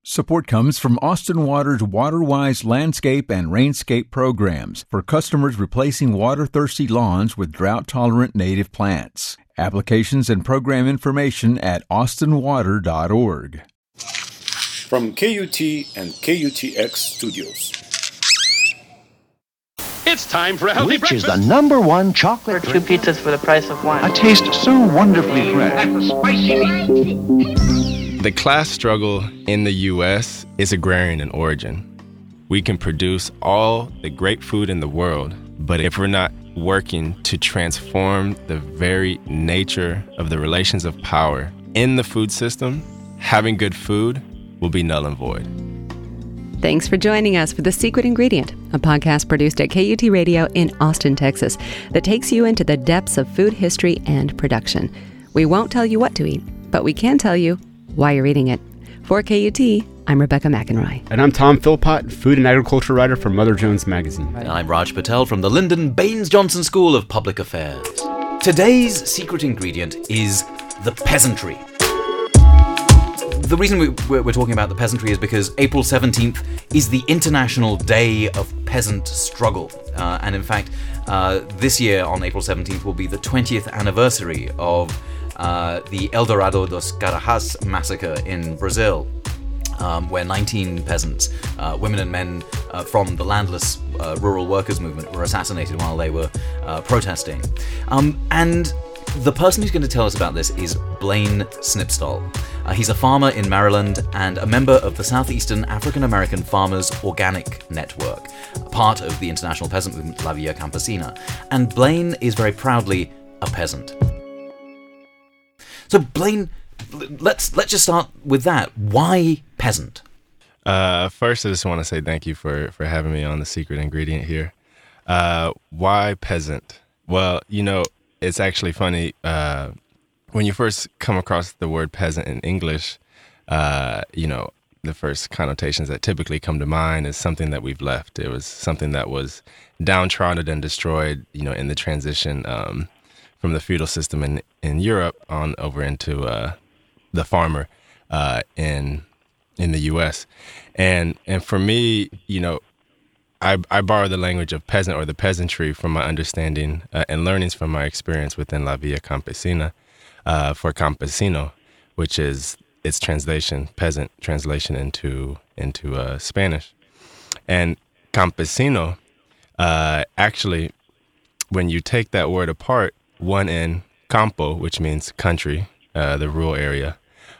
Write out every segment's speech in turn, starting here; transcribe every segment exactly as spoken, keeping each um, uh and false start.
Support comes from Austin Water's WaterWise landscape and rainscape programs for customers replacing water-thirsty lawns with drought-tolerant native plants. Applications and program information at austin water dot org. From K U T and K U T X Studios. It's time for a healthy Which breakfast. is the number one chocolate Two pizzas for the price of one. A taste so wonderfully fresh. That's the spicy meat. The class struggle in the U S is agrarian in origin. We can produce all the great food in the world, but if we're not working to transform the very nature of the relations of power in the food system, having good food will be null and void. Thanks for joining us for The Secret Ingredient, a podcast produced at K U T Radio in Austin, Texas, that takes you into the depths of food history and production. We won't tell you what to eat, but we can tell you why you're eating it. For K U T, I'm Rebecca McEnroy. And I'm Tom Philpott, food and agriculture writer for Mother Jones Magazine. And I'm Raj Patel from the Lyndon Baines Johnson School of Public Affairs. Today's secret ingredient is the peasantry. The reason we, we're, we're talking about the peasantry is because April seventeenth is the International Day of Peasant Struggle. Uh, and in fact, uh, this year on April seventeenth will be the twentieth anniversary of uh, the Eldorado dos Carajás massacre in Brazil, um, where nineteen peasants, uh, women and men uh, from the landless uh, rural workers movement were assassinated while they were uh, protesting. Um, and the person who's going to tell us about this is Blaine Snipstall. Uh, he's a farmer in Maryland and a member of the Southeastern African American Farmers Organic Network, part of the international peasant movement La Via Campesina. And Blaine is very proudly a peasant. So Blaine, let's let's just start with that. Why peasant? Uh, first, I just want to say thank you for, for having me on The Secret Ingredient here. Uh, why peasant? Well, you know, it's actually funny. Uh, when you first come across the word peasant in English, uh, you know, the first connotations that typically come to mind is something that we've left. It was something that was downtrodden and destroyed, you know, in the transition um, from the feudal system in, in Europe on over into uh, the farmer uh, in in the U S. And and for me, you know, I, I borrow the language of peasant or the peasantry from my understanding uh, and learnings from my experience within La Via Campesina uh, for campesino, which is its translation, peasant translation into into uh, Spanish. And campesino, uh, actually, when you take that word apart, one in campo, which means country, uh, the rural area,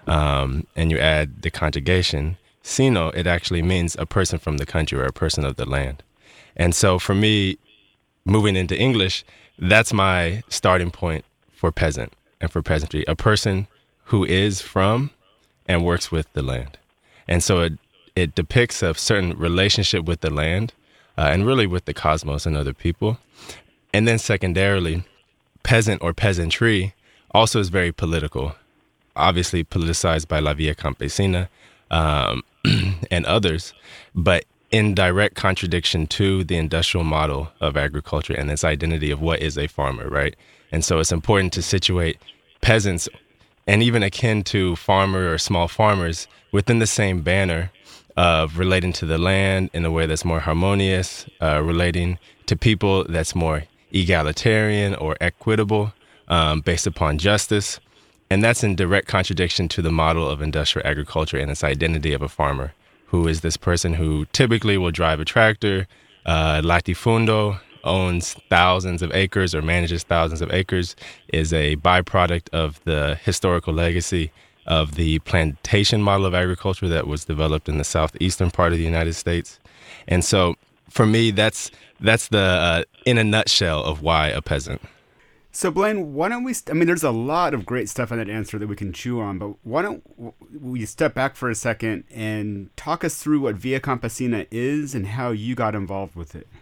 um, and you add the conjugation, sino, it actually means a person from the country or a person of the land. And so for me, moving into English, that's my starting point for peasant and for peasantry, a person who is from and works with the land. And so it, it depicts a certain relationship with the land uh, and really with the cosmos and other people. And then secondarily, peasant or peasantry also is very political, obviously politicized by La Via Campesina, Um, and others, but in direct contradiction to the industrial model of agriculture and its identity of what is a farmer, right? And so it's important to situate peasants and even akin to farmer or small farmers within the same banner of relating to the land in a way that's more harmonious, uh, relating to people that's more egalitarian or equitable, um, based upon justice. And that's in direct contradiction to the model of industrial agriculture and its identity of a farmer, who is this person who typically will drive a tractor, uh, latifundo, owns thousands of acres or manages thousands of acres, is a byproduct of the historical legacy of the plantation model of agriculture that was developed in the southeastern part of the United States. And so for me, that's that's the, uh, in a nutshell, of why a peasant. So, Blaine, why don't we, st- I mean, there's a lot of great stuff in that answer that we can chew on, but why don't we step back for a second and talk us through what Via Campesina is and how you got involved with it?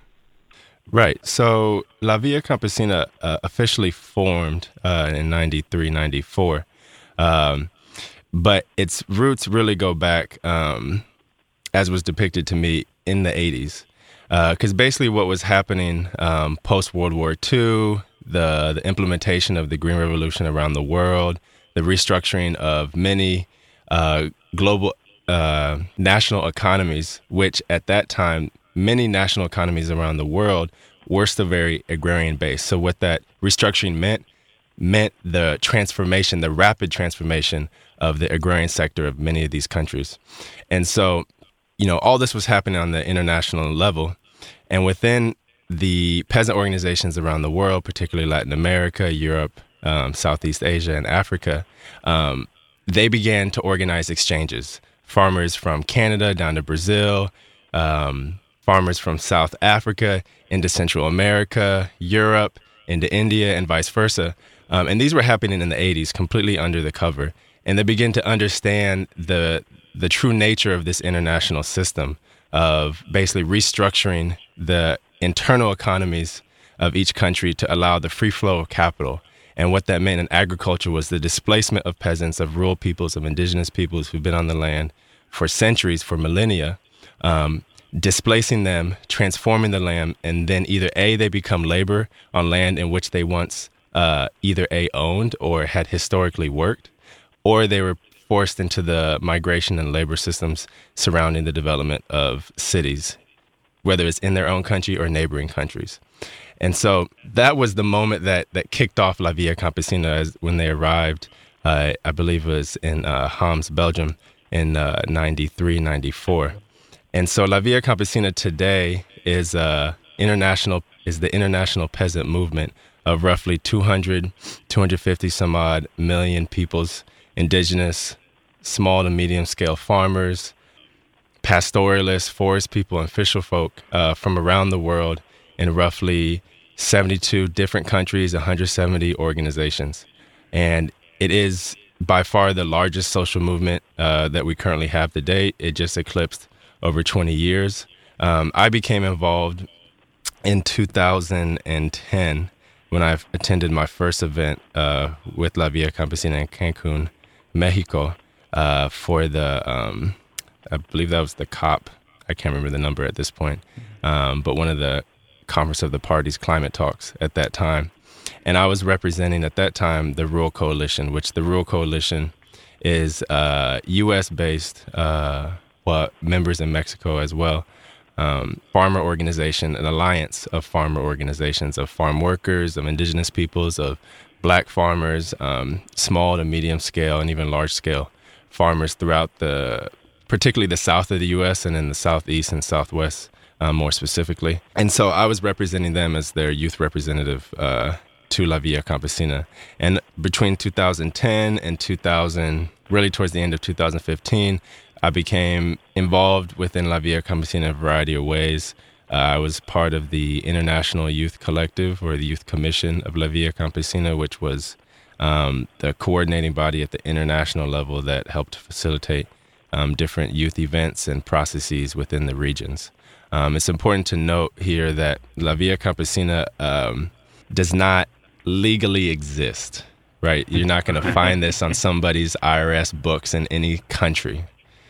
Right. So, La Via Campesina uh, officially formed uh, in ninety-three, ninety-four, um, but its roots really go back, um, as was depicted to me, in the eighties. Because uh, basically what was happening um, post-World War Two, the the implementation of the Green Revolution around the world, the restructuring of many uh, global uh, national economies, which at that time, many national economies around the world were still very agrarian based. So what that restructuring meant, meant the transformation, the rapid transformation of the agrarian sector of many of these countries. And so, you know, all this was happening on the international level. And within the peasant organizations around the world, particularly Latin America, Europe, um, Southeast Asia, and Africa, um, they began to organize exchanges. Farmers from Canada down to Brazil, um, farmers from South Africa into Central America, Europe, into India, and vice versa. Um, and these were happening in the eighties, completely under the cover. And they begin to understand the the true nature of this international system of basically restructuring the internal economies of each country to allow the free flow of capital. And what that meant in agriculture was the displacement of peasants, of rural peoples, of indigenous peoples who've been on the land for centuries, for millennia, um, displacing them, transforming the land, and then either A, they become labor on land in which they once uh, either A, owned or had historically worked, or they were forced into the migration and labor systems surrounding the development of cities, whether it's in their own country or neighboring countries. And so that was the moment that that kicked off La Via Campesina as, when they arrived, uh, I believe it was in uh, Homs, Belgium, in uh, ninety-three, ninety-four. And so La Via Campesina today is uh, international is the international peasant movement of roughly two hundred, two hundred fifty some odd million peoples, indigenous, small to medium scale farmers, pastoralists, forest people, and fisher folk uh, from around the world in roughly seventy-two different countries, one hundred seventy organizations. And it is by far the largest social movement uh, that we currently have to date. It just eclipsed over twenty years. Um, I became involved in two thousand ten when I attended my first event uh, with La Via Campesina in Cancun, Mexico, uh, for the, um, I believe that was the COP. I can't remember the number at this point, um, but one of the Conference of the Parties climate talks at that time. And I was representing at that time the Rural Coalition, which the Rural Coalition is uh, U S-based, uh, well, members in Mexico as well, um, farmer organization, an alliance of farmer organizations, of farm workers, of indigenous peoples, of black farmers, um, small to medium scale and even large scale farmers throughout the, particularly the south of the U S and in the southeast and southwest uh, more specifically. And so I was representing them as their youth representative uh, to La Via Campesina. And between two thousand ten and two thousand, really towards the end of two thousand fifteen, I became involved within La Via Campesina in a variety of ways. Uh, I was part of the International Youth Collective, or the Youth Commission of La Via Campesina, which was um, the coordinating body at the international level that helped facilitate um, different youth events and processes within the regions. Um, it's important to note here that La Via Campesina um, does not legally exist, right? You're not going to find this on somebody's I R S books in any country.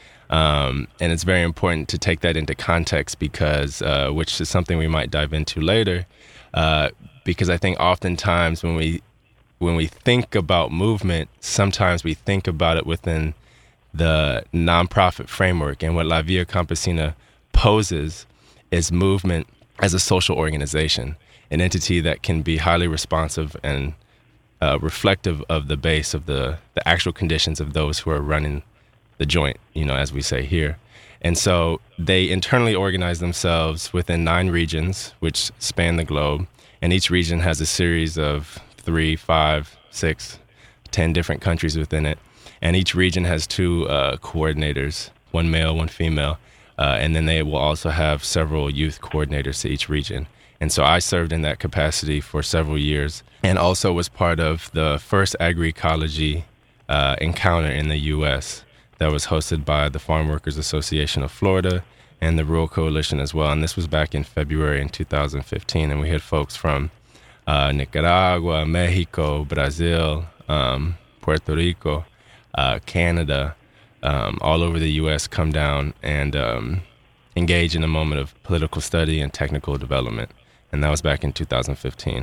Um, and it's very important to take that into context because, uh, which is something we might dive into later, uh, because I think oftentimes when we when we think about movement, sometimes we think about it within the nonprofit framework. And what La Via Campesina poses is movement as a social organization, an entity that can be highly responsive and uh, reflective of the base of the, the actual conditions of those who are running the joint, you know, as we say here. And so they internally organize themselves within nine regions, which span the globe. And each region has a series of three, five, six, ten different countries within it. And each region has two uh, coordinators, one male, one female. Uh, and then they will also have several youth coordinators to each region. And so I served in that capacity for several years and also was part of the first agroecology uh, encounter in the U S that was hosted by the Farm Workers Association of Florida and the Rural Coalition as well. And this was back in February in two thousand fifteen. And we had folks from uh, Nicaragua, Mexico, Brazil, um, Puerto Rico, uh, Canada, um, all over the U S come down and um, engage in a moment of political study and technical development. And that was back in two thousand fifteen.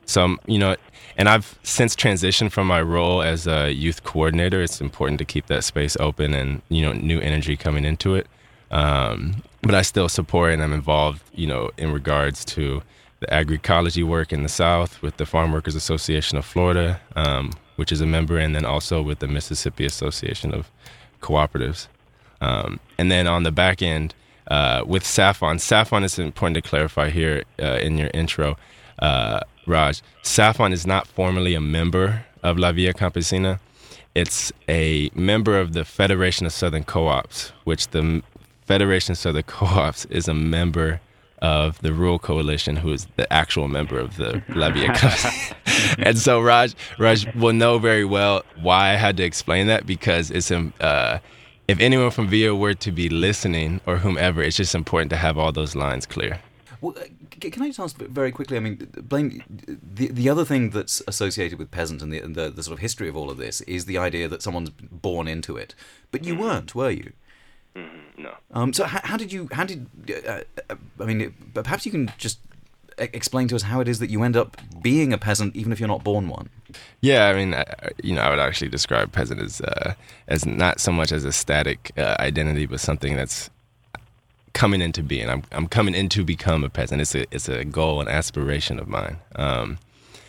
So, you know, and I've since transitioned from my role as a youth coordinator. It's important to keep that space open and, you know, new energy coming into it. Um, but I still support and I'm involved, you know, in regards to the agroecology work in the South with the Farm Workers Association of Florida, um, which is a member, and then also with the Mississippi Association of Cooperatives. Um, and then on the back end, uh, with SAFON, SAFON is important to clarify here uh, in your intro, uh, Raj. SAFON is not formally a member of La Via Campesina. It's a member of the Federation of Southern Co-ops, which the Federation of Southern Co-ops is a member of the Rural Coalition, who is the actual member of the La Via Campesina. And so Raj, Raj will know very well why I had to explain that, because it's um, uh, if anyone from Via were to be listening or whomever, it's just important to have all those lines clear. Well, can I just ask very quickly? I mean, Blaine, the the other thing that's associated with peasant and the, the the sort of history of all of this is the idea that someone's born into it, but you weren't, were you? Mm-hmm. No. Um. So how, how did you? How did? Uh, uh, I mean, perhaps you can just explain to us how it is that you end up being a peasant, even if you're not born one. Yeah, I mean, I, you know, I would actually describe peasant as uh, as not so much as a static uh, identity, but something that's coming into being. I'm I'm coming in to become a peasant. It's a it's a goal, an aspiration of mine. Um,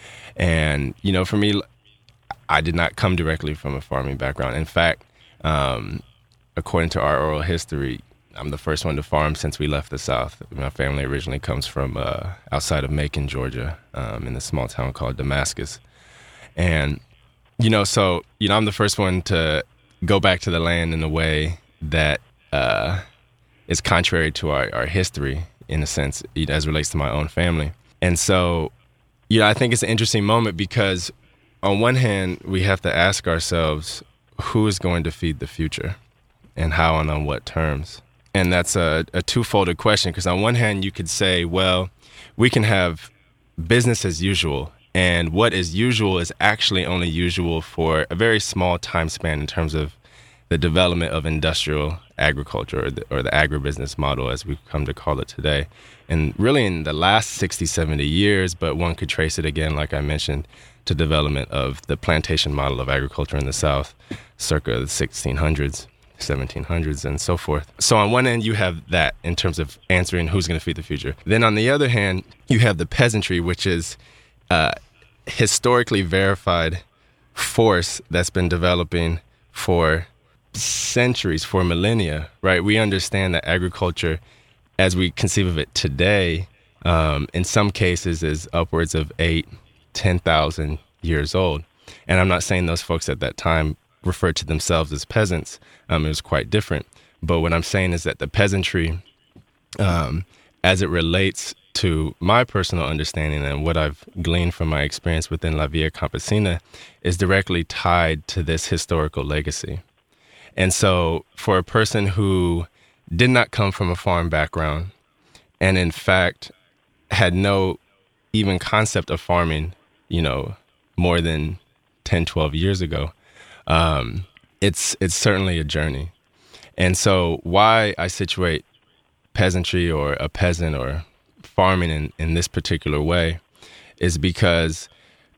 and you know, for me, I did not come directly from a farming background. In fact, um, according to our oral history, I'm the first one to farm since we left the South. My family originally comes from uh, outside of Macon, Georgia, um, in a small town called Damascus. And you know, so you know, I'm the first one to go back to the land in a way that Uh, is contrary to our, our history, in a sense, as it relates to my own family. And so, you know, I think it's an interesting moment because on one hand, we have to ask ourselves, who is going to feed the future and how and on what terms? And that's a, a two-folded question, because on one hand, you could say, well, we can have business as usual, and what is usual is actually only usual for a very small time span in terms of the development of industrial agriculture, or the, or the agribusiness model, as we've come to call it today. And really in the last sixty, seventy years, but one could trace it again, like I mentioned, to development of the plantation model of agriculture in the South, circa the sixteen hundreds, seventeen hundreds, and so forth. So on one end, you have that in terms of answering who's going to feed the future. Then on the other hand, you have the peasantry, which is uh, historically verified force that's been developing for centuries, for millennia, right? We understand that agriculture, as we conceive of it today, um, in some cases is upwards of eight, ten thousand years old. And I'm not saying those folks at that time referred to themselves as peasants. Um, it was quite different. But what I'm saying is that the peasantry, um, as it relates to my personal understanding and what I've gleaned from my experience within La Via Campesina, is directly tied to this historical legacy. And so for a person who did not come from a farm background and in fact had no even concept of farming, you know, more than ten, twelve years ago, um, it's it's certainly a journey. And so why I situate peasantry or a peasant or farming in, in this particular way is because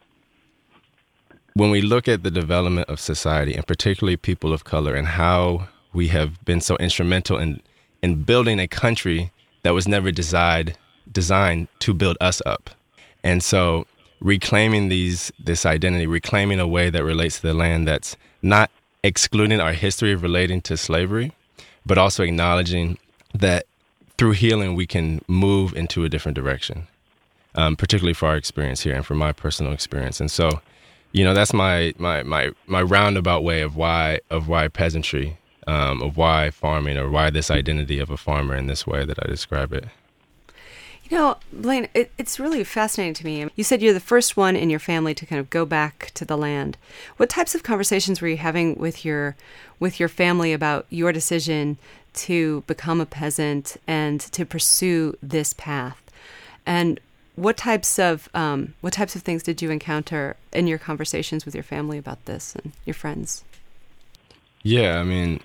when we look at the development of society, and particularly people of color, and how we have been so instrumental in, in building a country that was never designed, designed to build us up. And so reclaiming these this identity, reclaiming a way that relates to the land that's not excluding our history of relating to slavery, but also acknowledging that through healing we can move into a different direction, um, particularly for our experience here and for my personal experience. And so, you know, that's my my my my roundabout way of why of why peasantry, um, of why farming, or why this identity of a farmer in this way that I describe it. You know, Blaine, it, it's really fascinating to me. You said you're the first one in your family to kind of go back to the land. What types of conversations were you having with your with your family about your decision to become a peasant and to pursue this path? And what types of um, what types of things did you encounter in your conversations with your family about this and your friends? Yeah, I mean,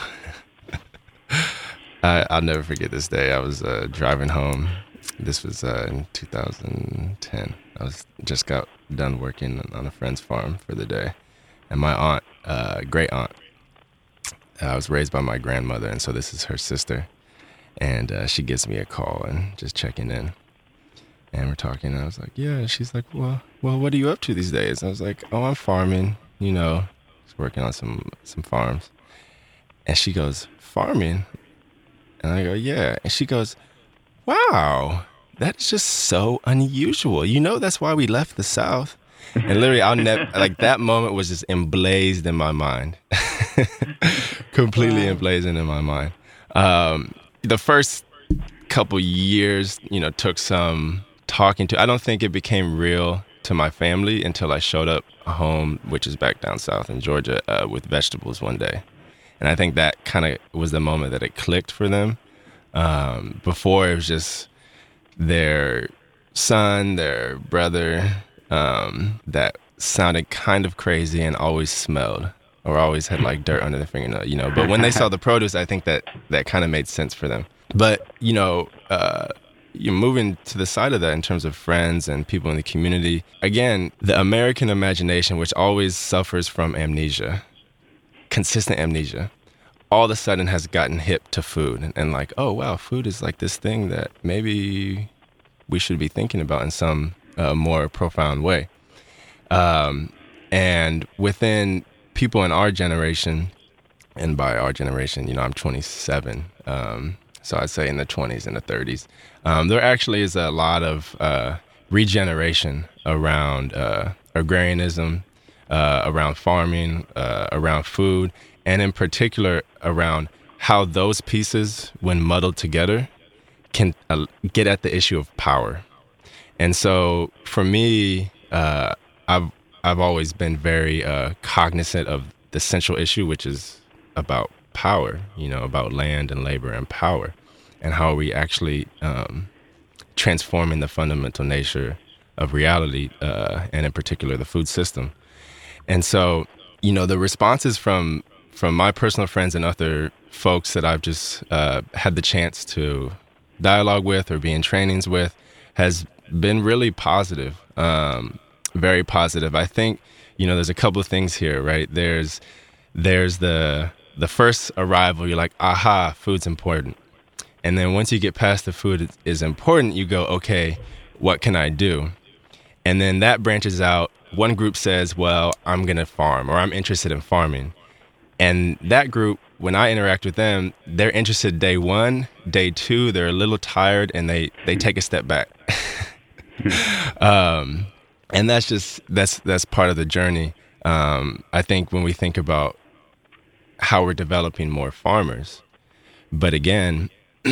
I, I'll never forget this day. I was uh, driving home. This was uh, in two thousand ten, I was just got done working on a friend's farm for the day. And my aunt, uh, great aunt, I was raised by my grandmother, and so this is her sister. And uh, she gives me a call and just checking in. And we're talking, and I was like, yeah. She's like, well, well, what are you up to these days? And I was like, oh, I'm farming, you know, just working on some, some farms. And she goes, farming? And I go, yeah. And she goes, wow, that's just so unusual. You know, that's why we left the South. And literally, I'll never, like, that moment was just emblazed in my mind. Completely wow. emblazoned in my mind. Um, the first couple years, you know, took some talking to. I don't think it became real to my family until I showed up home, which is back down south in Georgia, uh, with vegetables one day. And I think that kind of was the moment that it clicked for them. Um, before, it was just their son, their brother, um, that sounded kind of crazy and always smelled or always had like dirt under their fingernail, you know. But when they saw the produce, I think that that kind of made sense for them. But, you know, uh, you're moving to the side of that in terms of friends and people in the community. Again, the American imagination, which always suffers from amnesia, consistent amnesia, all of a sudden has gotten hip to food and, and like, oh, wow, food is like this thing that maybe we should be thinking about in some uh, more profound way. Um, and within people in our generation, and by our generation, you know, I'm twenty-seven, um, so I'd say in the twenties and the thirties, um, there actually is a lot of uh, regeneration around uh, agrarianism, uh, around farming, uh, around food, and in particular around how those pieces, when muddled together, can uh, get at the issue of power. And so for me, uh, I've I've always been very uh, cognizant of the central issue, which is about power, you know, about land and labor and power, and how are we actually um, transforming the fundamental nature of reality, uh, and in particular the food system. And so, you know, the responses from from my personal friends and other folks that I've just uh, had the chance to dialogue with or be in trainings with has been really positive, um, very positive. I think, you know, there's a couple of things here, right? There's there's the the first arrival, you're like, aha, food's important. And then once you get past the food is important, you go, okay, what can I do? And then that branches out. One group says, well, I'm going to farm, or I'm interested in farming. And that group, when I interact with them, they're interested day one, day two, they're a little tired, and they, they take a step back. um, and that's just, that's, that's part of the journey. Um, I think when we think about how we're developing more farmers, but again,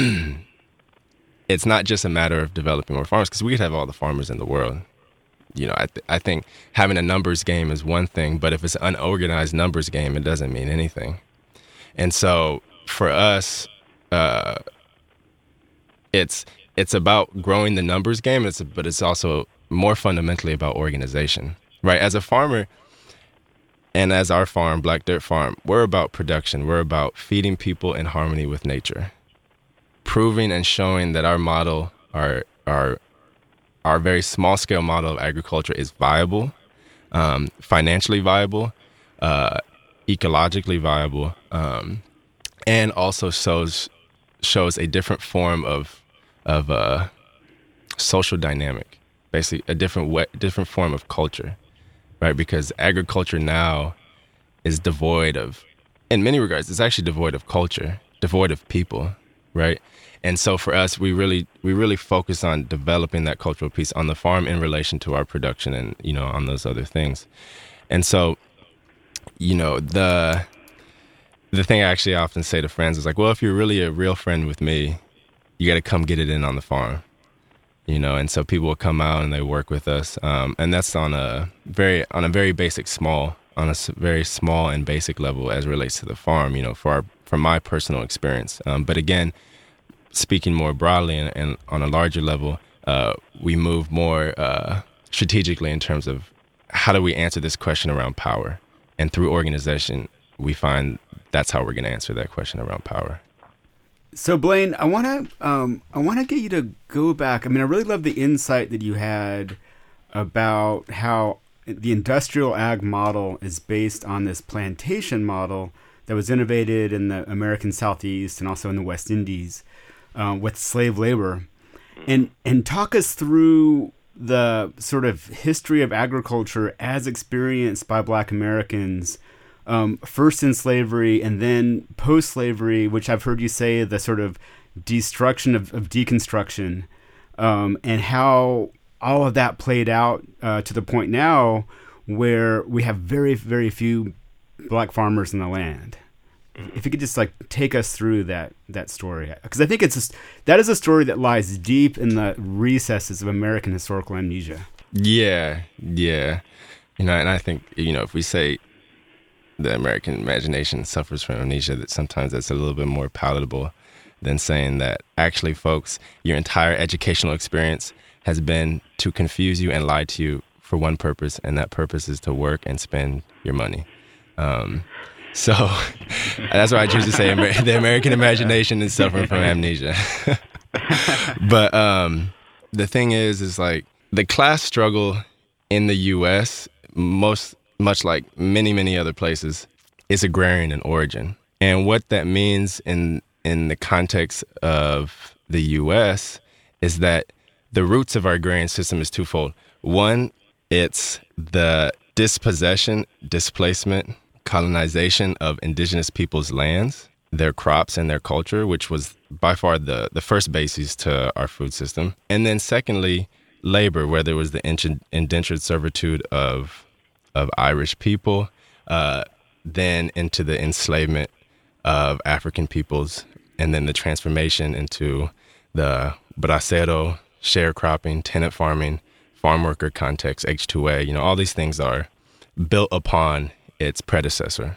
it's not just a matter of developing more farmers, because we could have all the farmers in the world. You know, I, th- I think having a numbers game is one thing, but if it's an unorganized numbers game, it doesn't mean anything. And so for us, uh, it's it's about growing the numbers game, it's, but it's also more fundamentally about organization, right? As a farmer, and as our farm, Black Dirt Farm, we're about production. We're about feeding people in harmony with nature, proving and showing that our model, our our our very small-scale model of agriculture is viable, um, financially viable, uh, ecologically viable, um, and also shows shows a different form of of uh, social dynamic, basically a different way, different form of culture, right? Because agriculture now is devoid of, in many regards, it's actually devoid of culture, devoid of people, right? And so for us, we really we really focus on developing that cultural piece on the farm in relation to our production and, you know, on those other things. And so, you know, the the thing I actually often say to friends is like, well, if you're really a real friend with me, you got to come get it in on the farm, you know. And so people will come out and they work with us, um, and that's on a very on a very basic small on a very small and basic level as it relates to the farm, you know, for our, from my personal experience. Um, but again, speaking more broadly and, and on a larger level, uh, we move more uh, strategically in terms of how do we answer this question around power? And through organization, we find that's how we're going to answer that question around power. So Blaine, I want to um, I want to get you to go back. I mean, I really love the insight that you had about how the industrial ag model is based on this plantation model that was innovated in the American Southeast and also in the West Indies uh, with slave labor. And and talk us through the sort of history of agriculture as experienced by Black Americans, um, first in slavery and then post-slavery, which I've heard you say the sort of destruction of, of deconstruction, um, and how all of that played out uh, to the point now where we have very, very few Black farmers in the land. If you could just like take us through that that story, because I think it's just, that is a story that lies deep in the recesses of American historical amnesia. Yeah, yeah, you know, and I think, you know, if we say the American imagination suffers from amnesia, that sometimes that's a little bit more palatable than saying that actually, folks, your entire educational experience has been to confuse you and lie to you for one purpose, and that purpose is to work and spend your money. Um, so that's why I choose to say Amer- the American imagination is suffering from amnesia. But um, the thing is, is like the class struggle in the U S, most much like many, many other places, is agrarian in origin. And what that means in in the context of the U S is that the roots of our agrarian system is twofold. One, it's the dispossession, displacement, colonization of indigenous peoples' lands, their crops and their culture, which was by far the, the first basis to our food system. And then secondly, labor, where there was the indentured servitude of of Irish people, uh, then into the enslavement of African peoples, and then the transformation into the bracero, sharecropping, tenant farming, farm worker context, H two A. You know, all these things are built upon its predecessor.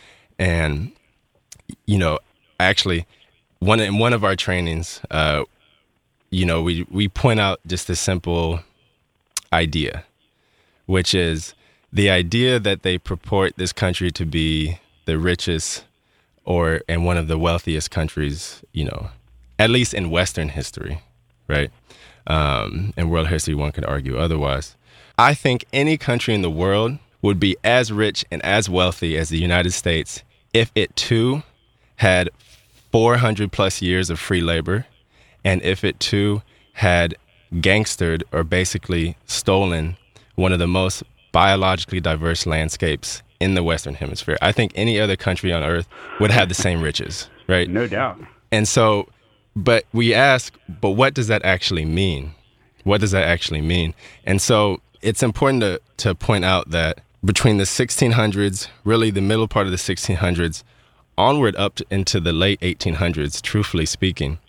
And, you know, actually, one in one of our trainings, uh, you know, we, we point out just a simple idea, which is the idea that they purport this country to be the richest or and one of the wealthiest countries, you know, at least in Western history, right? Um, in world history, one could argue otherwise. I think any country in the world would be as rich and as wealthy as the United States if it too had four hundred plus years of free labor, and if it too had gangstered or basically stolen one of the most biologically diverse landscapes in the Western Hemisphere. I think any other country on earth would have the same riches, right? No doubt. And so, but we ask, but what does that actually mean? What does that actually mean? And so it's important to, to point out that between the sixteen hundreds, really the middle part of the sixteen hundreds, onward up to, into the late eighteen hundreds, truthfully speaking,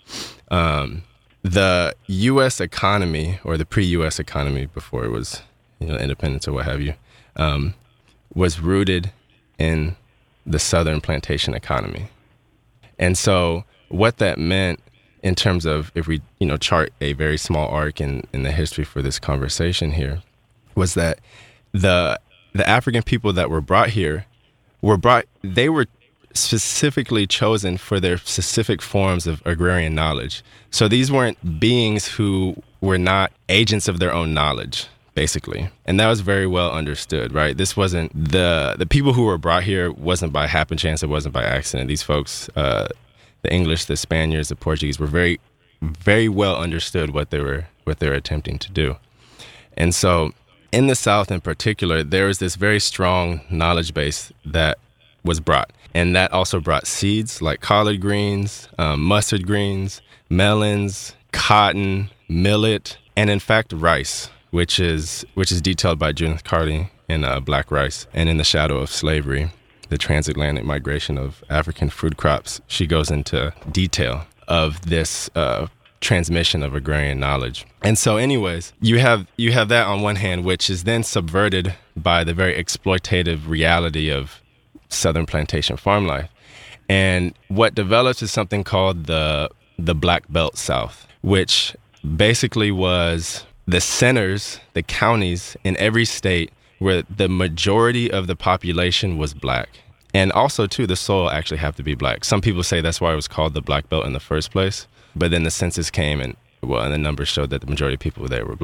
um, the U S economy, or the pre-U S economy before it was, you know, independence or what have you, um, was rooted in the Southern plantation economy. And so what that meant in terms of, if we, you know, chart a very small arc in, in the history for this conversation here, was that the the African people that were brought here were brought, they were specifically chosen for their specific forms of agrarian knowledge. So these weren't beings who were not agents of their own knowledge, basically. And that was very well understood, right? This wasn't, the the people who were brought here wasn't by happen chance, it wasn't by accident. These folks, uh, the English, the Spaniards, the Portuguese, were very, very well understood what they were what they were attempting to do. And so in the South in particular, there was this very strong knowledge base that was brought. And that also brought seeds like collard greens, um, mustard greens, melons, cotton, millet, and in fact, rice, which is which is detailed by Judith Carty in uh, Black Rice. And in the Shadow of Slavery, the transatlantic migration of African food crops, she goes into detail of this uh, transmission of agrarian knowledge. And so anyways, you have you have that on one hand, which is then subverted by the very exploitative reality of Southern plantation farm life. And what develops is something called the the Black Belt South, which basically was the centers, the counties in every state where the majority of the population was black. And also, too, the soil actually have to be black. Some people say that's why it was called the Black Belt in the first place. But then the census came and, well, and the numbers showed that the majority of people there were black.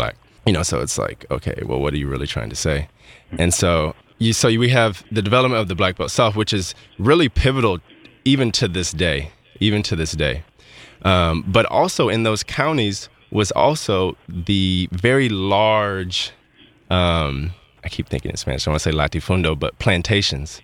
You know, so it's like, okay, well, what are you really trying to say? And so you so we have the development of the Black Belt South, which is really pivotal even to this day, even to this day. Um, but also in those counties was also the very large, um, I keep thinking in Spanish, I want to say latifundo, but plantations.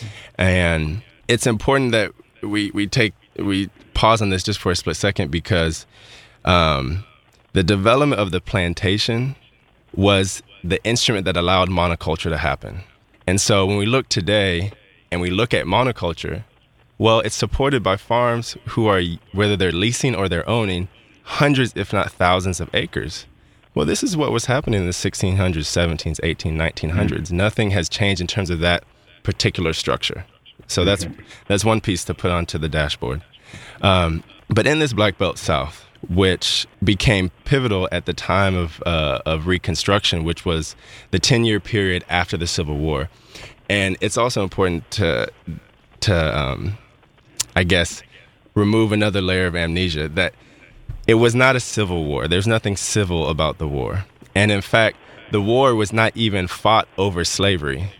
And it's important that we, we take, we pause on this just for a split second, because um, the development of the plantation was the instrument that allowed monoculture to happen. And so when we look today and we look at monoculture, well, it's supported by farms who are, whether they're leasing or they're owning, hundreds, if not thousands of acres. Well, this is what was happening in the sixteen hundreds, seventeens, eighteens, nineteen hundreds. Mm-hmm. Nothing has changed in terms of that particular structure. So that's okay. That's one piece to put onto the dashboard. Um, but in this Black Belt South, which became pivotal at the time of uh, of Reconstruction, which was the ten-year period after the Civil War. And it's also important to, to um, I guess, remove another layer of amnesia, that it was not a civil war. There's nothing civil about the war. And in fact, the war was not even fought over slavery.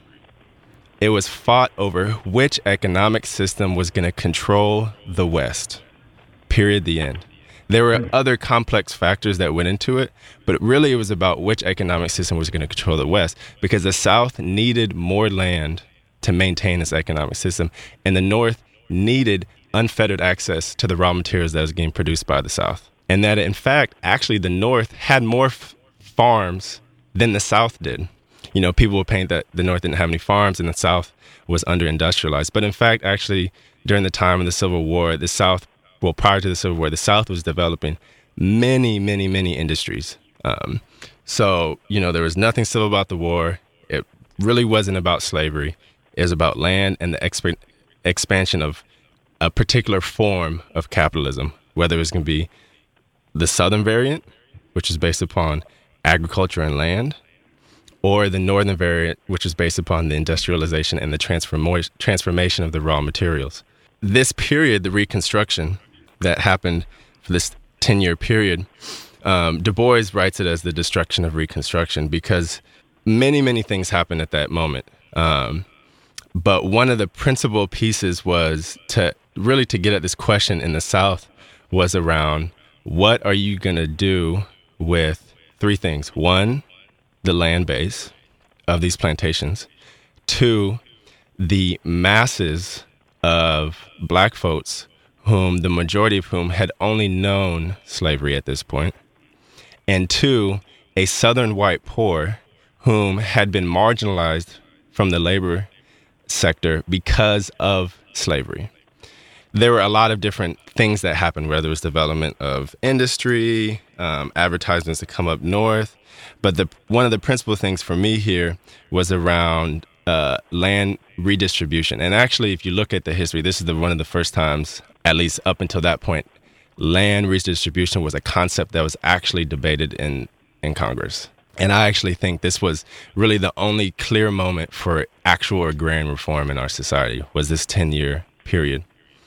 It was fought over which economic system was going to control the West. Period, the end. There were other complex factors that went into it, but really it was about which economic system was going to control the West, because the South needed more land to maintain its economic system, and the North needed unfettered access to the raw materials that was getting produced by the South. And that, in fact, actually the North had more f- farms than the South did. You know, people would paint that the North didn't have any farms and the South was under-industrialized. But in fact, actually, during the time of the Civil War, the South, well, prior to the Civil War, the South was developing many, many, many industries. Um, so, you know, there was nothing civil about the war. It really wasn't about slavery. It was about land and the exp- expansion of a particular form of capitalism, whether it was going to be the Southern variant, which is based upon agriculture and land, or the Northern variant, which is based upon the industrialization and the transform- transformation of the raw materials. This period, the Reconstruction that happened for this ten-year period, um, Du Bois writes it as the destruction of Reconstruction, because many, many things happened at that moment. Um, but one of the principal pieces was to really to get at this question in the South was around, what are you going to do with three things? One, the land base of these plantations. Two, the masses of black folks, whom the majority of whom had only known slavery at this point. And two, a Southern white poor whom had been marginalized from the labor sector because of slavery. There were a lot of different things that happened, whether it was development of industry, um, advertisements to come up north. But the one of the principal things for me here was around uh, land redistribution. And actually, if you look at the history, this is the, one of the first times, at least up until that point, land redistribution was a concept that was actually debated in, in Congress. And I actually think this was really the only clear moment for actual agrarian reform in our society, was this ten-year period.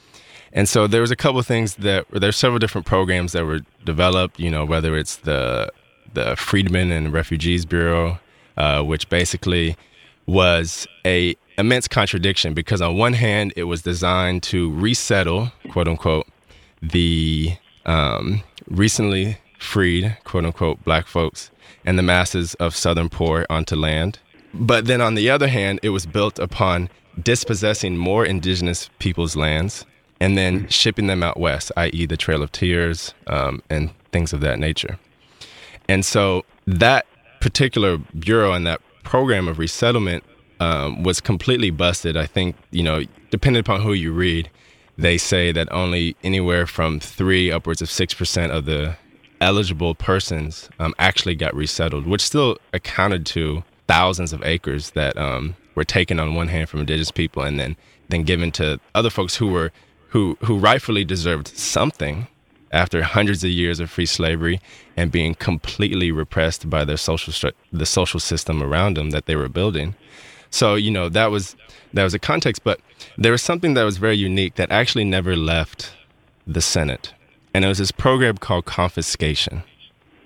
And so there was a couple of things that, there's several different programs that were developed, you know, whether it's the the Freedmen and Refugees Bureau, uh, which basically was a immense contradiction, because on one hand, it was designed to resettle, quote unquote, the um, recently freed, quote unquote, black folks and the masses of Southern poor onto land. But then on the other hand, it was built upon dispossessing more indigenous people's lands and then shipping them out west, that is the Trail of Tears um, and things of that nature. And so that particular bureau and that program of resettlement um, was completely busted. I think, you know, depending upon who you read, they say that only anywhere from three upwards of six percent of the eligible persons um, actually got resettled, which still accounted to thousands of acres that um, were taken on one hand from indigenous people and then then given to other folks who were who who rightfully deserved something after hundreds of years of free slavery and being completely repressed by their social stru- the social system around them that they were building. So, you know, that was that was a context, but there was something that was very unique that actually never left the Senate. And it was this program called confiscation.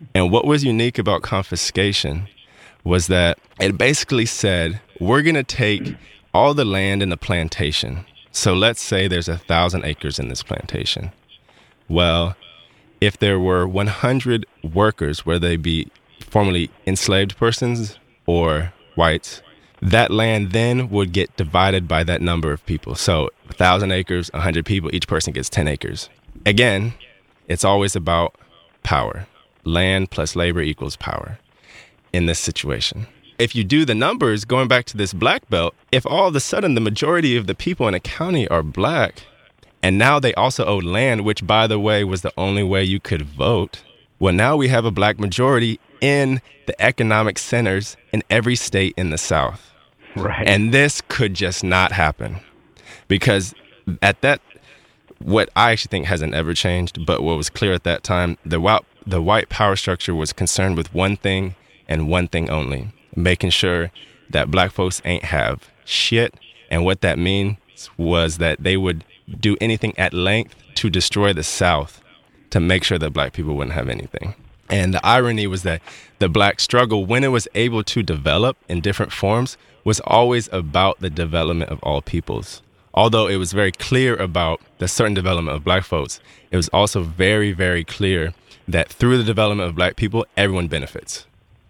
And what was unique about confiscation was that it basically said, we're going to take all the land in the plantation. So let's say there's a thousand acres in this plantation. Well, if there were one hundred workers, whether they be formerly enslaved persons or whites, that land then would get divided by that number of people. So one thousand acres, one hundred people, each person gets ten acres. Again, it's always about power. Land plus labor equals power in this situation. If you do the numbers, going back to this black belt, if all of a sudden the majority of the people in a county are black, and now they also own land, which, by the way, was the only way you could vote, well, now we have a black majority in the economic centers in every state in the South. Right. And this could just not happen, because at that, what I actually think hasn't ever changed, but what was clear at that time, the white, the white power structure was concerned with one thing and one thing only, making sure that black folks ain't have shit. And what that means was that they would do anything at length to destroy the South to make sure that black people wouldn't have anything. And the irony was that the black struggle, when it was able to develop in different forms, was always about the development of all peoples. Although it was very clear about the certain development of black folks, it was also very, very clear that through the development of black people, everyone benefits.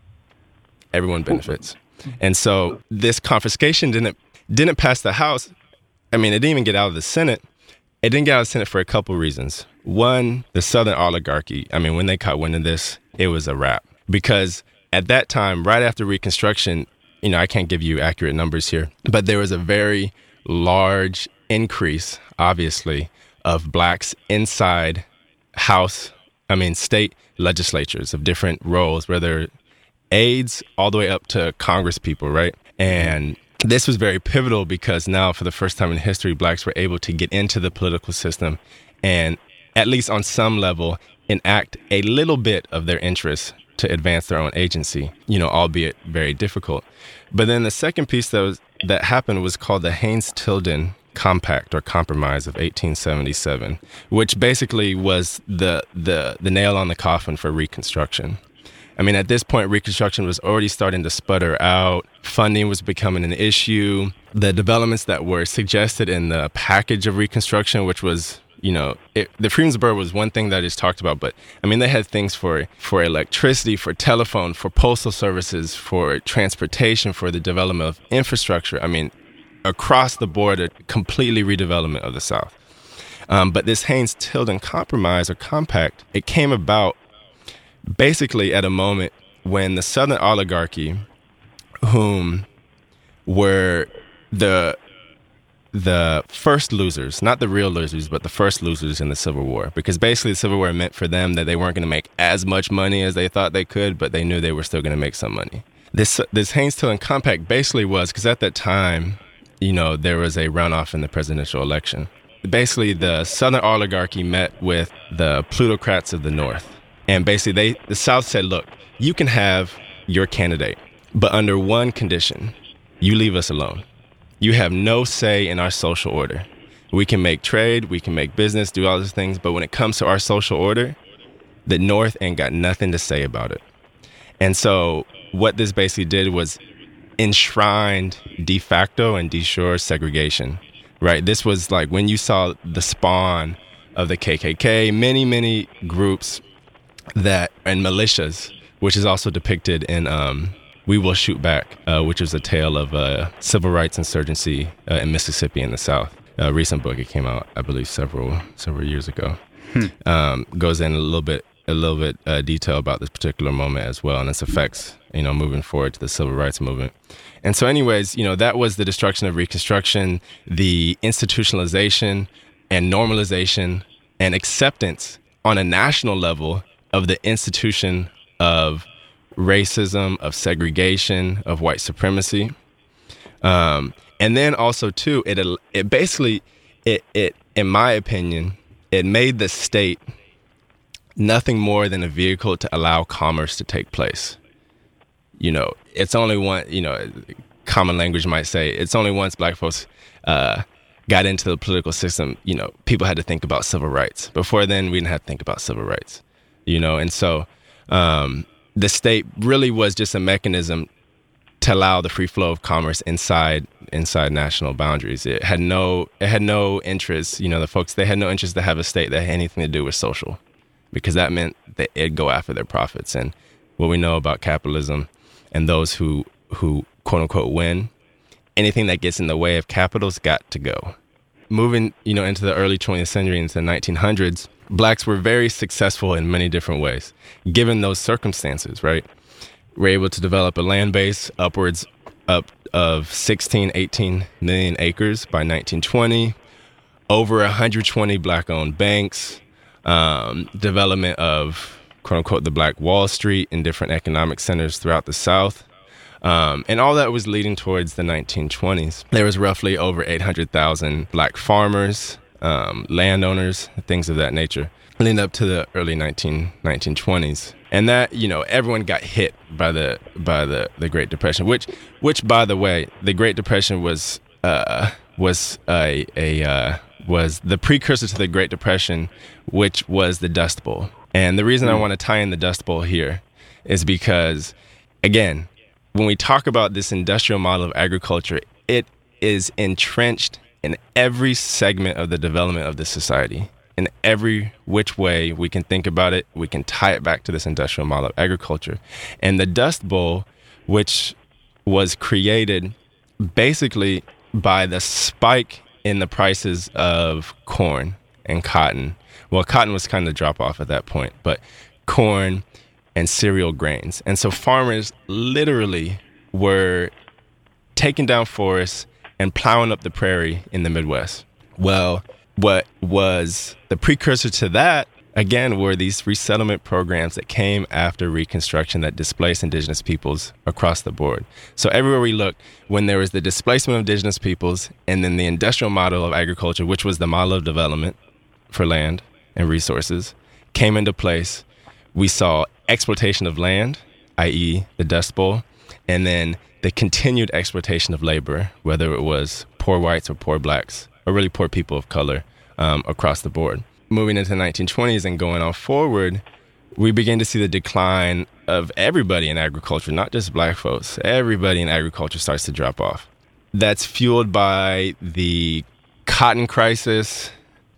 Everyone benefits. And so this confiscation didn't didn't pass the House. I mean, it didn't even get out of the Senate. It didn't get out of the Senate for a couple reasons. One, the Southern oligarchy. I mean, when they caught wind of this, it was a wrap. Because at that time, right after Reconstruction, you know, I can't give you accurate numbers here, but there was a very large increase, obviously, of blacks inside House, I mean, state legislatures of different roles, whether aides all the way up to Congress people, right? And this was very pivotal because now, for the first time in history, blacks were able to get into the political system and, at least on some level, enact a little bit of their interests to advance their own agency, you know, albeit very difficult. But then the second piece that was, that happened was called the Haynes-Tilden Compact or Compromise of eighteen seventy-seven, which basically was the the the nail on the coffin for Reconstruction. I mean, at this point, Reconstruction was already starting to sputter out. Funding was becoming an issue. The developments that were suggested in the package of Reconstruction, which was, you know, it, the Freedmen's Bureau was one thing that is talked about, but I mean, they had things for, for electricity, for telephone, for postal services, for transportation, for the development of infrastructure. I mean, across the board, a completely redevelopment of the South. Um, but this Haynes-Tilden Compromise or Compact, it came about basically at a moment when the Southern oligarchy, whom were the the first losers, not the real losers, but the first losers in the Civil War, because basically the Civil War meant for them that they weren't going to make as much money as they thought they could, but they knew they were still going to make some money. This this Haynes-Tilden Compact basically was, because at that time, you know, there was a runoff in the presidential election. Basically, the Southern oligarchy met with the plutocrats of the North. And basically, they the South said, look, you can have your candidate, but under one condition, you leave us alone. You have no say in our social order. We can make trade, we can make business, do all these things, but when it comes to our social order, the North ain't got nothing to say about it. And so what this basically did was enshrined de facto and de jure segregation, right? This was like when you saw the spawn of the K K K, many, many groups that, and militias, which is also depicted in um, We Will Shoot Back, uh, which is a tale of uh, civil rights insurgency uh, in Mississippi in the South. A recent book, it came out, I believe, several several years ago. Hmm. Um, goes in a little bit, a little bit uh, detail about this particular moment as well and its effects, you know, moving forward to the civil rights movement. And so, anyways, you know, that was the destruction of Reconstruction, the institutionalization and normalization and acceptance on a national level of the institution of racism, of segregation, of white supremacy. Um, and then also, too, it it basically, it, it in my opinion, it made the state nothing more than a vehicle to allow commerce to take place. You know, it's only one, you know, common language might say, it's only once black folks uh, got into the political system, you know, people had to think about civil rights. Before then, we didn't have to think about civil rights. You know, and so um, the state really was just a mechanism to allow the free flow of commerce inside inside national boundaries. It had no it had no interest, you know, the folks, they had no interest to have a state that had anything to do with social, because that meant that it'd go after their profits. And what we know about capitalism and those who who quote unquote win, anything that gets in the way of capital's got to go. Moving, you know, into the early twentieth century, into the nineteen hundreds, blacks were very successful in many different ways, given those circumstances, right? We're able to develop a land base upwards up of sixteen, eighteen million acres by nineteen twenty, over one hundred twenty black-owned banks, um, development of, quote-unquote, the Black Wall Street in different economic centers throughout the South. Um, and all that was leading towards the nineteen twenties. There was roughly over eight hundred thousand black farmers, um, landowners, things of that nature, leading up to the early nineteen twenties. And that, you know, everyone got hit by the by the, the Great Depression, which, which by the way, the Great Depression was uh, was a, a uh, was the precursor to the Great Depression, which was the Dust Bowl. And the reason mm. I want to tie in the Dust Bowl here is because, again, when we talk about this industrial model of agriculture, it is entrenched in every segment of the development of this society. In every which way we can think about it, we can tie it back to this industrial model of agriculture. And the Dust Bowl, which was created basically by the spike in the prices of corn and cotton. Well, cotton was kind of drop off at that point, but corn and cereal grains. And so farmers literally were taking down forests and plowing up the prairie in the Midwest. Well, what was the precursor to that, again, were these resettlement programs that came after Reconstruction that displaced indigenous peoples across the board. So everywhere we look, when there was the displacement of indigenous peoples and then the industrial model of agriculture, which was the model of development for land and resources, came into place, we saw exploitation of land, that is the Dust Bowl, and then the continued exploitation of labor, whether it was poor whites or poor blacks, or really poor people of color um, across the board. Moving into the nineteen twenties and going on forward, we begin to see the decline of everybody in agriculture, not just black folks. Everybody in agriculture starts to drop off. That's fueled by the cotton crisis,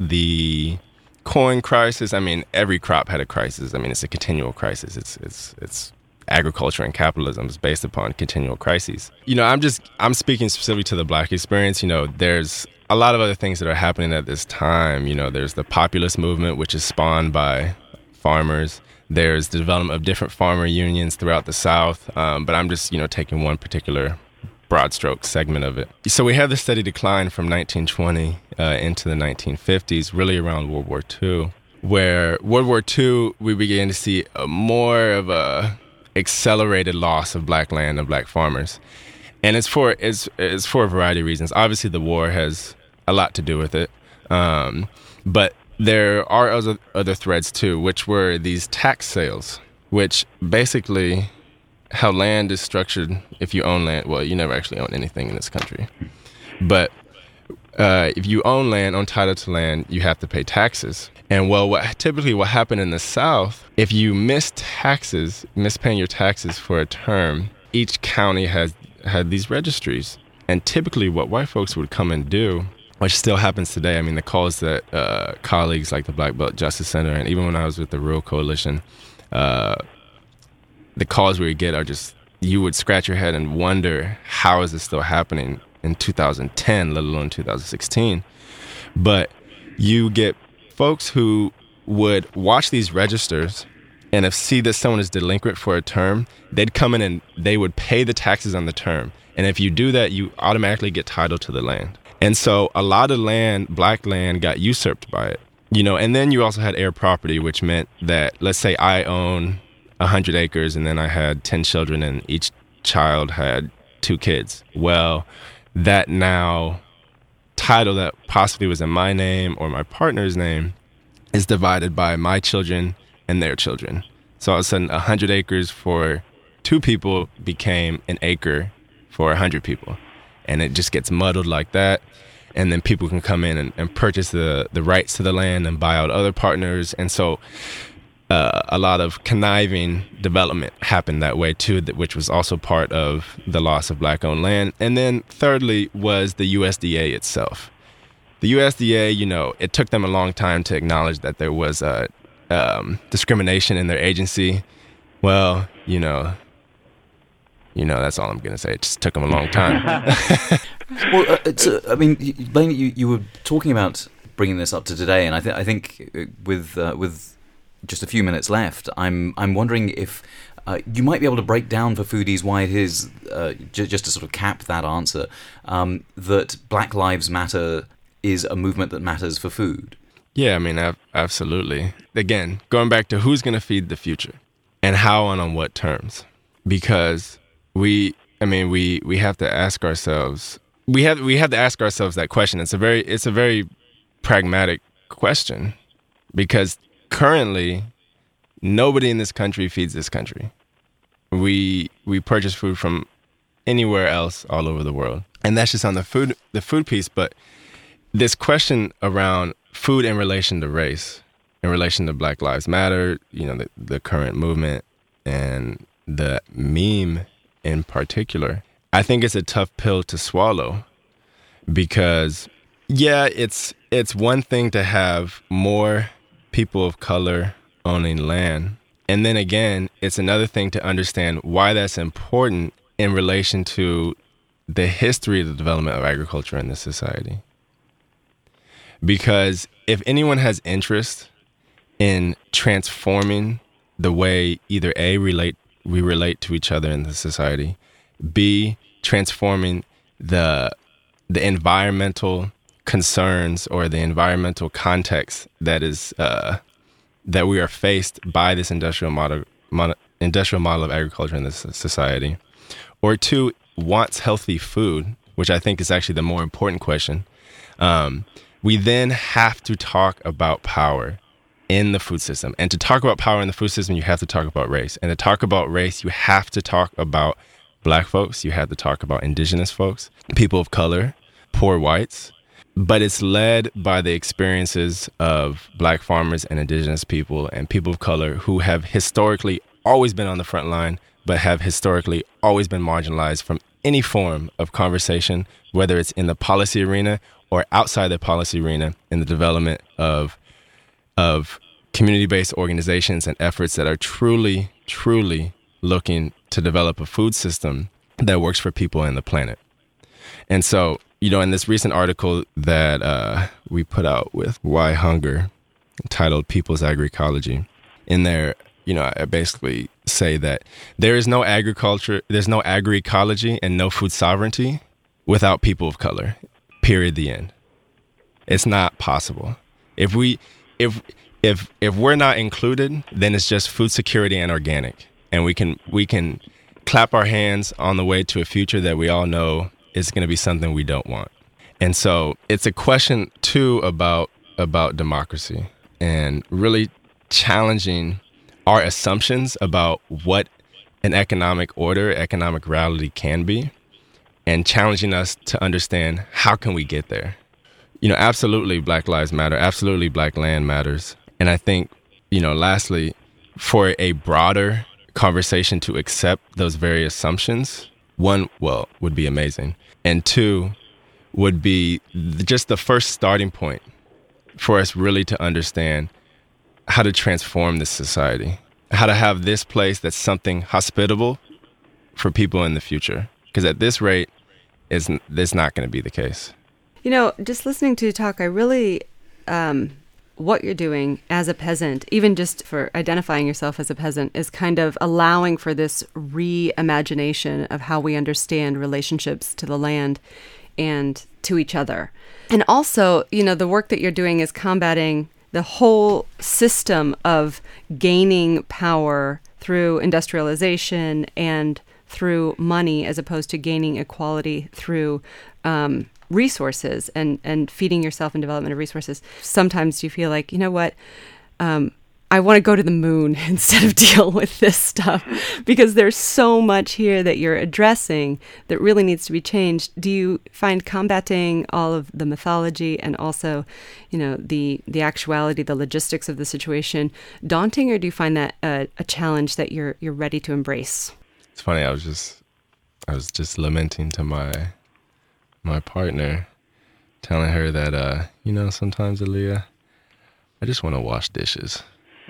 the corn crisis. I mean, every crop had a crisis. I mean, it's a continual crisis. It's it's it's agriculture and capitalism is based upon continual crises. You know, I'm just I'm speaking specifically to the black experience. You know, there's a lot of other things that are happening at this time. You know, there's the populist movement, which is spawned by farmers. There's the development of different farmer unions throughout the South. Um, but I'm just, you know, taking one particular broad stroke segment of it. So we have the steady decline from nineteen twenty uh, into the nineteen fifties, really around World War Two, where World War Two, we began to see a more of a accelerated loss of black land and black farmers. And it's for it's, it's for a variety of reasons. Obviously, the war has a lot to do with it. Um, but there are other, other threads, too, which were these tax sales, which basically how land is structured. If you own land, well, you never actually own anything in this country. But uh, if you own land, own title to land, you have to pay taxes. And well, what typically what happened in the South, if you miss taxes, miss paying your taxes for a term, each county has had these registries. And typically what white folks would come and do, which still happens today, I mean, the calls that uh, colleagues like the Black Belt Justice Center, and even when I was with the Rural Coalition, uh, the calls we would get are just, you would scratch your head and wonder, how is this still happening in two thousand ten, let alone two thousand sixteen? But you get folks who would watch these registers, and if see that someone is delinquent for a term, they'd come in and they would pay the taxes on the term. And if you do that, you automatically get title to the land. And so a lot of land, black land, got usurped by it. You know, and then you also had heir property, which meant that, let's say I own one hundred acres and then I had ten children and each child had two kids. Well, that now title that possibly was in my name or my partner's name is divided by my children and their children. So all of a sudden, one hundred acres for two people became an acre for one hundred people. And it just gets muddled like that. And then people can come in and, and purchase the, the rights to the land and buy out other partners. And so uh, a lot of conniving development happened that way too, that, which was also part of the loss of black-owned land. And then thirdly was the U S D A itself. The U S D A, you know, it took them a long time to acknowledge that there was a um, discrimination in their agency. Well, you know, you know, that's all I'm going to say. It just took them a long time. Well, uh, it's, uh, I mean, Blaine, you, you were talking about bringing this up to today, and I, th- I think with uh, with just a few minutes left, I'm I'm wondering if uh, you might be able to break down for foodies why it is, uh, j- just to sort of cap that answer, um, that Black Lives Matter is a movement that matters for food. Yeah, I mean, ab- absolutely. Again, going back to who's going to feed the future and how and on what terms, because we, I mean, we, we have to ask ourselves, we have we have to ask ourselves that question. It's a very it's a very pragmatic question, because currently nobody in this country feeds this country. We we purchase food from anywhere else all over the world, and that's just on the food the food piece. But this question around food in relation to race, in relation to Black Lives Matter, you know, the, the current movement and the meme in particular, I think it's a tough pill to swallow, because yeah, it's it's one thing to have more people of color owning land, and then again, it's another thing to understand why that's important in relation to the history of the development of agriculture in this society. Because if anyone has interest in transforming the way either A, relate we relate to each other in the society, B, transforming the the environmental concerns or the environmental context that is uh, that we are faced by this industrial model, model industrial model of agriculture in this society, or two, wants healthy food, which I think is actually the more important question. Um, we then have to talk about power in the food system. And to talk about power in the food system, you have to talk about race. And to talk about race, you have to talk about Black folks. You have to talk about indigenous folks, people of color, poor whites. But it's led by the experiences of Black farmers and indigenous people and people of color who have historically always been on the front line, but have historically always been marginalized from any form of conversation, whether it's in the policy arena or outside the policy arena, in the development of of community-based organizations and efforts that are truly, truly looking to develop a food system that works for people and the planet. And so, you know, in this recent article that uh, we put out with Why Hunger, titled People's Agroecology, in there, you know, I basically say that there is no agriculture, there's no agroecology and no food sovereignty without people of color, period, the end. It's not possible. If we, if, if, if we're not included, then it's just food security and organic. And we can, we can clap our hands on the way to a future that we all know is going to be something we don't want. And so it's a question too about, about democracy and really challenging our assumptions about what an economic order, economic reality can be, and challenging us to understand how can we get there. You know, absolutely Black Lives Matter, absolutely Black land matters. And I think, you know, lastly, for a broader conversation to accept those very assumptions, one, well, would be amazing. And two, would be just the first starting point for us really to understand how to transform this society, how to have this place that's something hospitable for people in the future. Because at this rate, it's, it's not going to be the case. You know, just listening to you talk, I really, um, what you're doing as a peasant, even just for identifying yourself as a peasant, is kind of allowing for this reimagination of how we understand relationships to the land and to each other. And also, you know, the work that you're doing is combating the whole system of gaining power through industrialization and through money, as opposed to gaining equality through um, resources and, and feeding yourself and development of resources. Sometimes you feel like, you know what, um, I want to go to the moon instead of deal with this stuff, because there's so much here that you're addressing that really needs to be changed. Do you find combating all of the mythology and also, you know, the the actuality, the logistics of the situation daunting, or do you find that a, a challenge that you're you're ready to embrace? It's funny. I was just I was just lamenting to my my partner, telling her that uh, you know, sometimes, Aaliyah, I just want to wash dishes.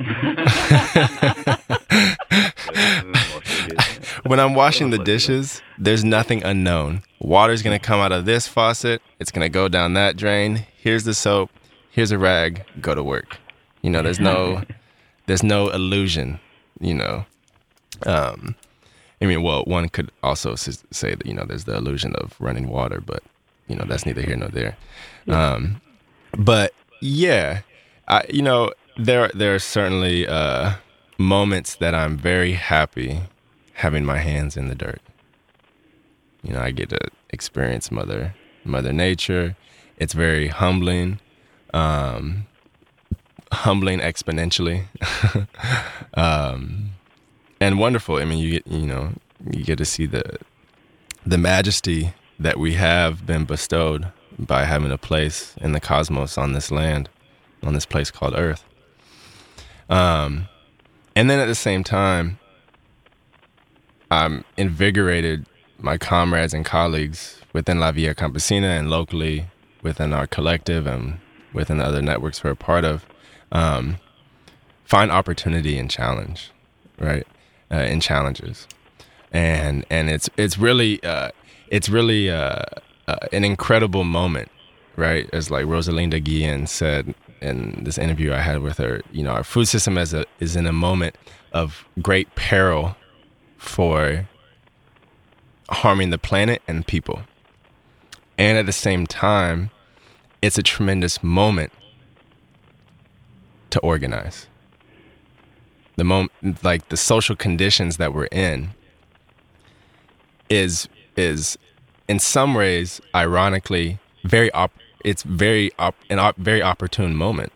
When I'm washing the dishes, there's nothing unknown. Water's going to come out of this faucet. It's going to go down that drain. Here's the soap. Here's a rag. Go to work. You know, there's no there's no illusion, you know. Um, I mean, well, one could also say that, you know, there's the illusion of running water, but, you know, that's neither here nor there. Um, but, yeah, I, you know, there, there are certainly uh, moments that I'm very happy having my hands in the dirt. You know, I get to experience Mother, Mother Nature. It's very humbling, um, humbling exponentially, um, and wonderful. I mean, you get, you know, you get to see the, the majesty that we have been bestowed by having a place in the cosmos on this land, on this place called Earth. Um, and then at the same time, I'm invigorated my comrades and colleagues within La Via Campesina and locally within our collective and within the other networks we're a part of, um, find opportunity in challenge, right? Uh, in challenges. And and it's it's really uh, it's really uh, uh, an incredible moment, right? As like Rosalinda Guillen said in this interview I had with her, you know, our food system as a, is in a moment of great peril for harming the planet and people. And at the same time, it's a tremendous moment to organize. The moment, like the social conditions that we're in is, is in some ways, ironically, very, op- it's very, op- an op- very opportune moment,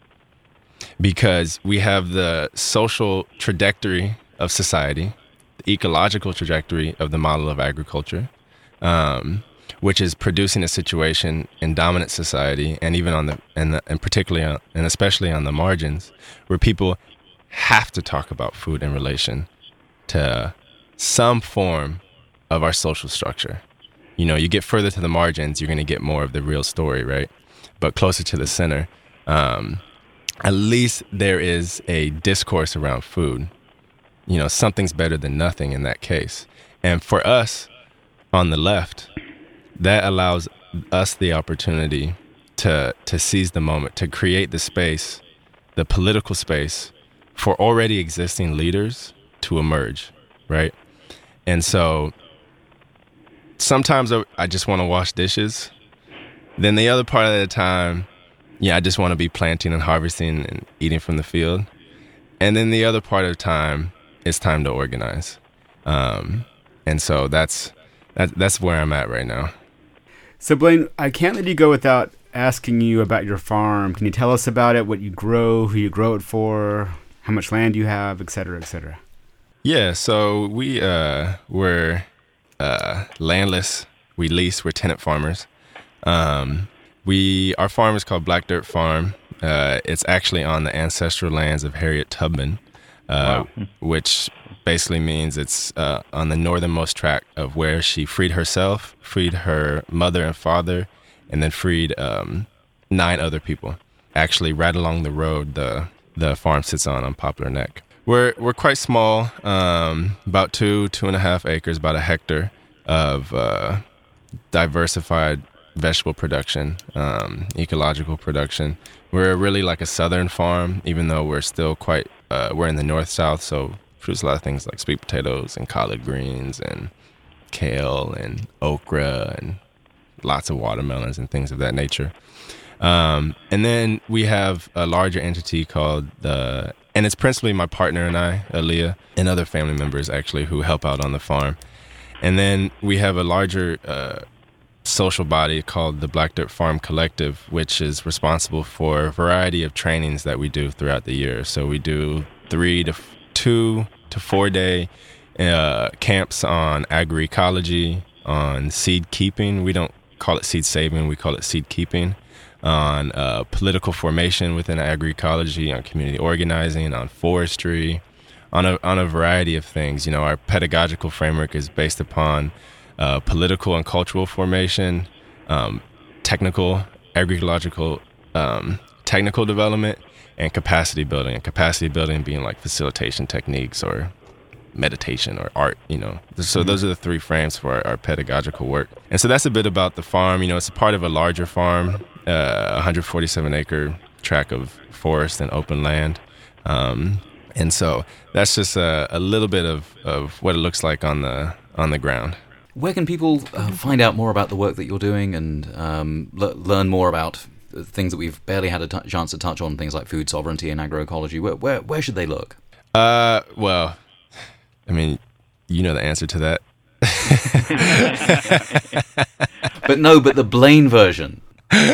because we have the social trajectory of society, the ecological trajectory of the model of agriculture, um, which is producing a situation in dominant society, and even on the and, the, and particularly on, and especially on the margins, where people have to talk about food in relation to some form of our social structure. You know, you get further to the margins, you're going to get more of the real story, right? But closer to the center, um, at least there is a discourse around food. You know, something's better than nothing in that case. And for us on the left, that allows us the opportunity to to seize the moment, to create the space, the political space for already existing leaders to emerge, right? And so sometimes I just want to wash dishes. Then the other part of the time, yeah, I just want to be planting and harvesting and eating from the field. And then the other part of the time, it's time to organize. Um, and so that's that, that's where I'm at right now. So, Blaine, I can't let you go without asking you about your farm. Can you tell us about it, what you grow, who you grow it for, how much land you have, et cetera, et cetera? Yeah, so we, uh, we're uh, landless. We lease. We're tenant farmers. Um, we Our farm is called Black Dirt Farm. Uh, it's actually on the ancestral lands of Harriet Tubman. Uh, wow. Which basically means it's uh, on the northernmost tract of where she freed herself, freed her mother and father, and then freed um, nine other people. Actually, right along the road the the farm sits on on Poplar Neck. We're we're quite small, um, about two two and a half acres, about a hectare of uh, diversified vegetable production, um, ecological production. We're really like a southern farm, even though we're still quite, uh, we're in the north-south, so produce a lot of things like sweet potatoes and collard greens and kale and okra and lots of watermelons and things of that nature. Um, and then we have a larger entity called the, and it's principally my partner and I, Aaliyah, and other family members actually who help out on the farm. And then we have a larger uh, social body called the Black Dirt Farm Collective, which is responsible for a variety of trainings that we do throughout the year. So we do three to f- two to four day uh, camps on agroecology, on seed keeping. We don't call it seed saving, we call it seed keeping. On uh, political formation within agroecology, on community organizing, on forestry, on a on a variety of things. You know, our pedagogical framework is based upon uh, political and cultural formation, um, technical, agroecological, um, technical development, and capacity building. And capacity building being like facilitation techniques or meditation or art, you know. So those are the three frames for our, our pedagogical work. And so that's a bit about the farm. You know, it's a part of a larger farm, uh, one hundred forty-seven acre tract of forest and open land. Um, and so that's just a, a little bit of, of what it looks like on the on the ground. Where can people uh, find out more about the work that you're doing and um, le- learn more about things that we've barely had a t- chance to touch on, things like food sovereignty and agroecology? Where, where, where should they look? Uh, well, I mean, you know the answer to that. But no, but the Blaine version.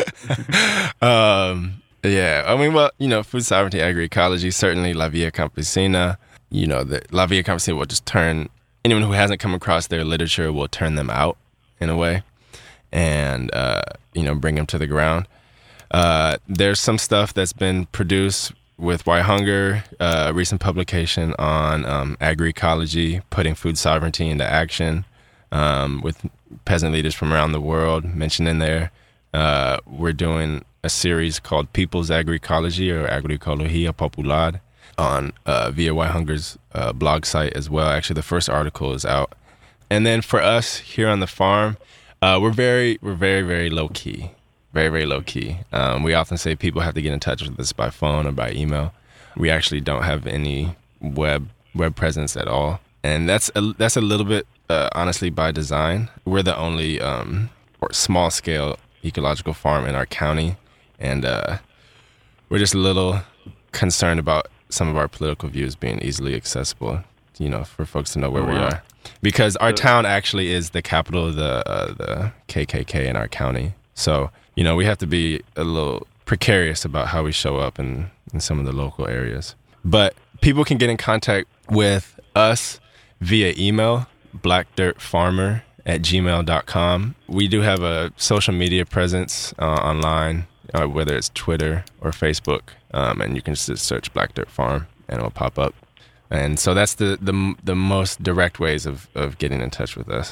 um, yeah, I mean, well, you know, food sovereignty, agroecology, certainly La Via Campesina, you know, the La Via Campesina will just turn, anyone who hasn't come across their literature will turn them out in a way and, uh, you know, bring them to the ground. Uh, there's some stuff that's been produced with Why Hunger, uh, a recent publication on um, agroecology, putting food sovereignty into action, um, with peasant leaders from around the world mentioned in there. Uh, we're doing a series called People's Agroecology, or Agroecologia Popular, on uh, via Why Hunger's uh, blog site as well. Actually, the first article is out. And then for us here on the farm, uh, we're very, we're very, very low key. Very, very low key. Um, we often say people have to get in touch with us by phone or by email. We actually don't have any web web presence at all, and that's a, that's a little bit uh, honestly by design. We're the only um, or small scale ecological farm in our county, and uh, we're just a little concerned about some of our political views being easily accessible. You know, for folks to know where oh, wow. we are, because our town actually is the capital of the uh, the K K K in our county. So, you know, we have to be a little precarious about how we show up in, in some of the local areas. But people can get in contact with us via email, blackdirtfarmer at gmail dot com. We do have a social media presence uh, online, uh, whether it's Twitter or Facebook, um, and you can just search Black Dirt Farm and it'll pop up. And so that's the, the, the most direct ways of, of getting in touch with us.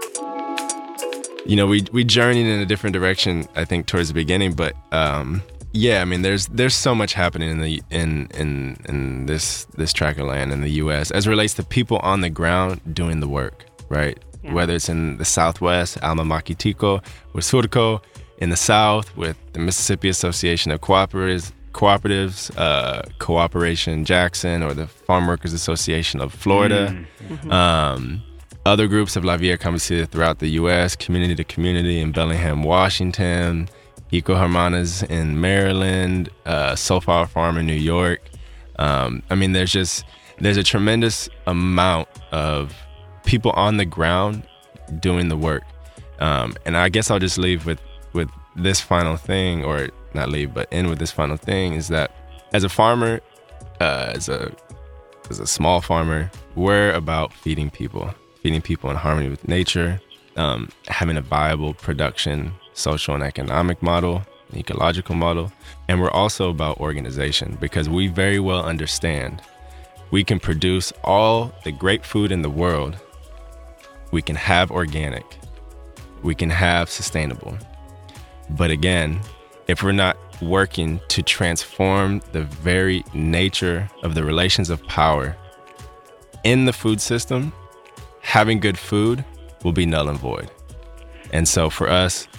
You know, we we journeyed in a different direction, I think, towards the beginning. But um, yeah, I mean, there's there's so much happening in the in in in this this tract of land in the U S as it relates to people on the ground doing the work, right? Yeah. Whether it's in the Southwest, Alma Makitico, with Surco, in the South with the Mississippi Association of Cooperatives, Cooperatives, uh, Cooperation Jackson, or the Farm Workers Association of Florida. Mm-hmm. Um, Other groups of La Via Campesina throughout the U S, Community to Community in Bellingham, Washington, Eco Hermanas in Maryland, uh, Soulflower Farm in New York. Um, I mean, there's just, there's a tremendous amount of people on the ground doing the work. Um, and I guess I'll just leave with, with this final thing, or not leave, but end with this final thing, is that as a farmer, uh, as a, as a small farmer, we're about feeding people. Feeding people in harmony with nature, um, having a viable production, social and economic model, ecological model. And we're also about organization, because we very well understand we can produce all the great food in the world. We can have organic. We can have sustainable. But again, if we're not working to transform the very nature of the relations of power in the food system, having good food will be null and void. And so for us,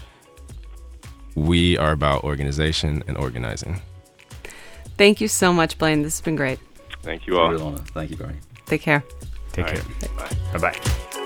we are about organization and organizing. Thank you so much, Blaine. This has been great. Thank you all. Real honor. Thank you, Barry. Take care. Take all care. Right. Bye. Bye-bye.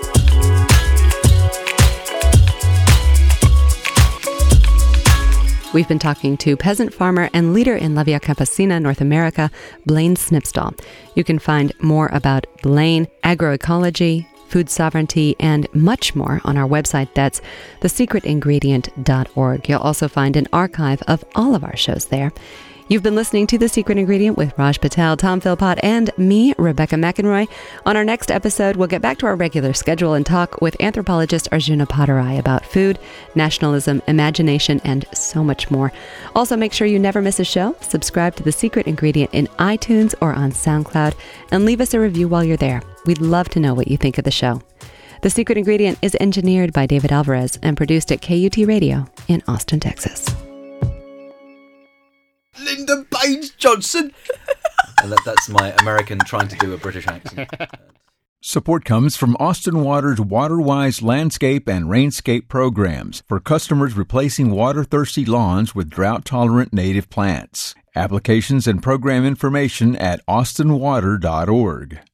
We've been talking to peasant farmer and leader in La Via Campesina, North America, Blaine Snipstall. You can find more about Blaine, agroecology, food sovereignty, and much more on our website. That's the secret ingredient dot org. You'll also find an archive of all of our shows there. You've been listening to The Secret Ingredient with Raj Patel, Tom Philpott, and me, Rebecca McEnroy. On our next episode, we'll get back to our regular schedule and talk with anthropologist Arjuna Padarai about food, nationalism, imagination, and so much more. Also, make sure you never miss a show. Subscribe to The Secret Ingredient in iTunes or on SoundCloud, and leave us a review while you're there. We'd love to know what you think of the show. The Secret Ingredient is engineered by David Alvarez and produced at K U T Radio in Austin, Texas. Lyndon Baines Johnson. And that, that's my American trying to do a British accent. Support comes from Austin Water's WaterWise landscape and rainscape programs for customers replacing water-thirsty lawns with drought-tolerant native plants. Applications and program information at austin water dot org.